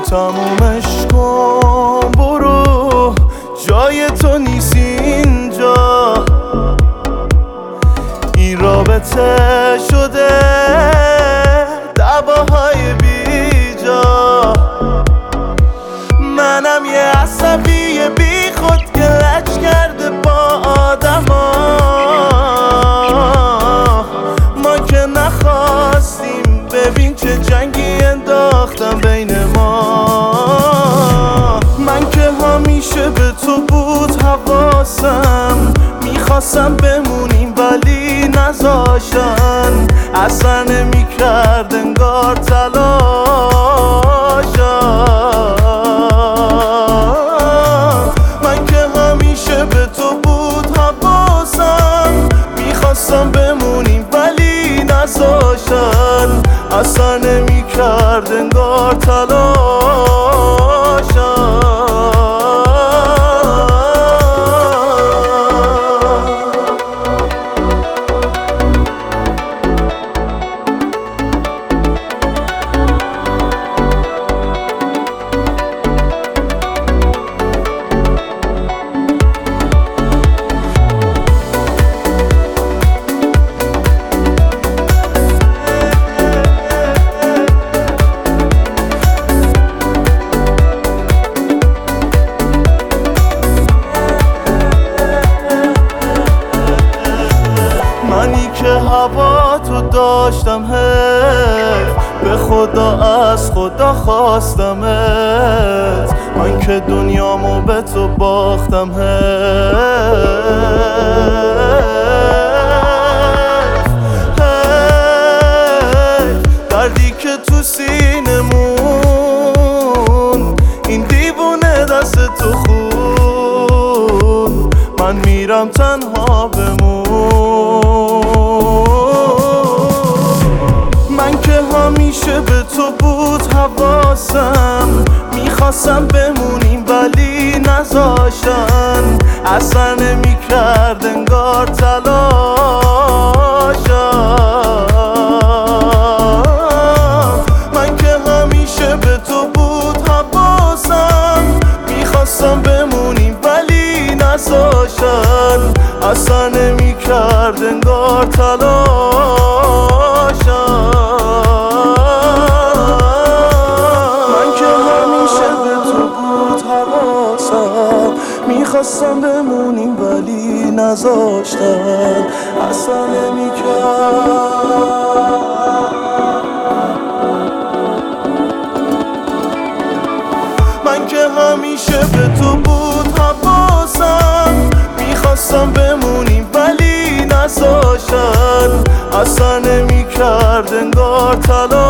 تمومش کن برو، جای تو نیست اینجا. این رابطه شده دعواهای بیجا. منم یه عصبی بی خود که لج کرده با آدما. ما که نخواستیم، ببین چه جنگی انداختم بین ما. من که همیشه به تو بود حواسم، میخواستم بمونیم ولی نذاشتن. اصلا نمیکرد انگار تلاشم. من که همیشه به تو بود حواسم، میخواستم بمونیم ولی نذاشتن. اصلا نمیکرد انگار تلاشم. منی که هوا تو داشتم به خدا از خدا خواستمت. من که دنیامو به تو باختم دردی که تو سینمون، این دیوونه دست تو خون. من میرم تنها بمون. من که همیشه به تو بود حواسم، میخواستم بمونیم ولی نذاشتن. اصلا نمیکرد انگار تلاشم. من که همیشه به تو بود حواسم، میخواستم بمونیم ولی نذاشتن. اصلا نمیکرد انگار تلاشم. من که همیشه به تو بود حواسم، میخواستم بمونیم ولی نذاشتن. اصلا نمیکرد. من که همیشه به تو بود حواسم، میخواستم بمونیم ولی نذاشتن. اصلا نمیکرد انگار تلاش.